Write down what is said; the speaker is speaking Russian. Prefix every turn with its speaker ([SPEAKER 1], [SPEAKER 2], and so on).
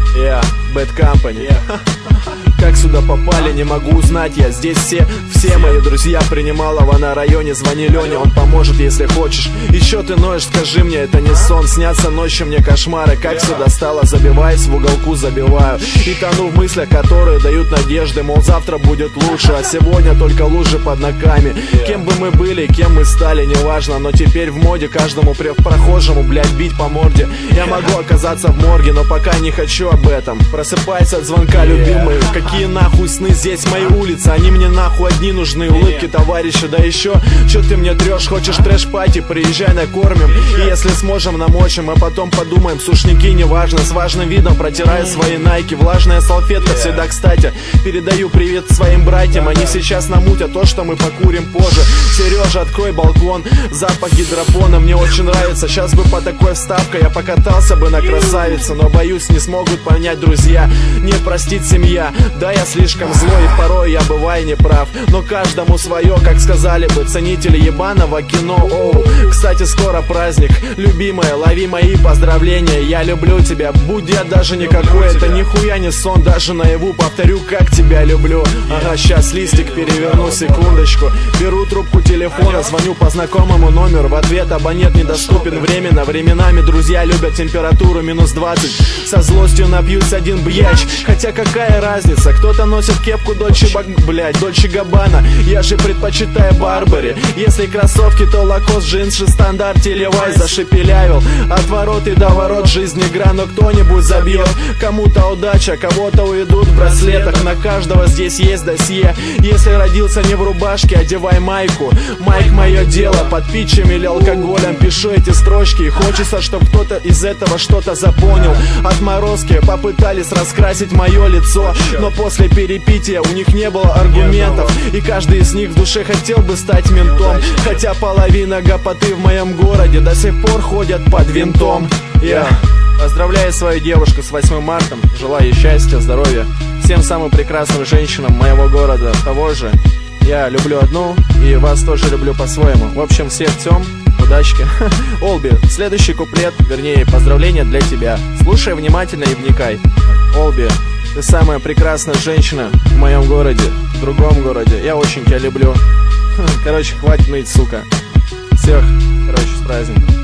[SPEAKER 1] Yeah, Bad Company. Как сюда попали, не могу узнать. Я здесь все мои друзья. Принималова на районе, звони Лене, он поможет, если хочешь. Еще ты ноешь, скажи мне, это не сон. Снятся ночью мне кошмары. Как сюда стало, забиваясь в уголку, забиваю. И тону в мыслях, которые дают надежды. Мол, завтра будет лучше, а сегодня только лужи под ногами. Кем бы мы были, кем мы стали, неважно. Но теперь в моде каждому прохожему, блядь, бить по морде. Я могу оказаться в морге, но пока не хочу об этом. Просыпайся от звонка, любимый. Какие нахуй сны, здесь мои улицы. Они мне нахуй одни нужны. Улыбки товарища, да еще чё ты мне трешь? Хочешь трэш-пати, приезжай, накормим. И если сможем, намочим, а потом подумаем. Сушники, неважно, с важным видом протираю свои найки. Влажная салфетка всегда кстати. Передаю привет своим братьям. Они сейчас намутят то, что мы покурим позже. Сережа, открой балкон. Запах гидропона мне очень нравится. Сейчас бы по такой вставкой я покатался бы на красавице. Но боюсь, не смогут понять друзья. Не простит семья. Да, я слишком злой и порой я бываю неправ. Но каждому свое, как сказали бы ценители ебаного кино. Оу, кстати, скоро праздник. Любимая, лови мои поздравления. Я люблю тебя, будь я даже никакой. Это нихуя не сон, даже наяву. Повторю, как тебя люблю. Ага, сейчас листик переверну, секундочку. Беру трубку телефона, звоню по знакомому номеру. В ответ абонент недоступен временно. Временами друзья любят температуру минус 20. Со злостью напьюсь один бьяч. Хотя какая разница, кто-то носит кепку Дольче Габбана. Я же предпочитаю Барбари. Если кроссовки, то Лакост, джинсы, стандарт, Левайс зашепелявил. От ворот и до ворот жизни игра, но кто-нибудь забьет. Кому-то удача, кого-то уведут в браслетах. На каждого здесь есть досье. Если родился не в рубашке, одевай майку. Майк мое дело, под питчем или алкоголем пишу эти строчки. И хочется, чтобы кто-то из этого что-то запомнил. Отморозки попытались раскрасить мое лицо, но после перепития у них не было аргументов. И каждый из них в душе хотел бы стать ментом. Хотя половина гопоты в моем городе до сих пор ходят под винтом. Я поздравляю свою девушку с 8 марта. Желаю ей счастья, здоровья. Всем самым прекрасным женщинам моего города того же. Я люблю одну и вас тоже люблю по-своему. В общем, всех тем, удачки. Олби, следующий куплет, вернее, поздравления для тебя. Слушай внимательно и вникай. Олби, ты самая прекрасная женщина в моем городе, в другом городе. Я очень тебя люблю. Короче, хватит ныть, сука. Всех, короче, с праздником.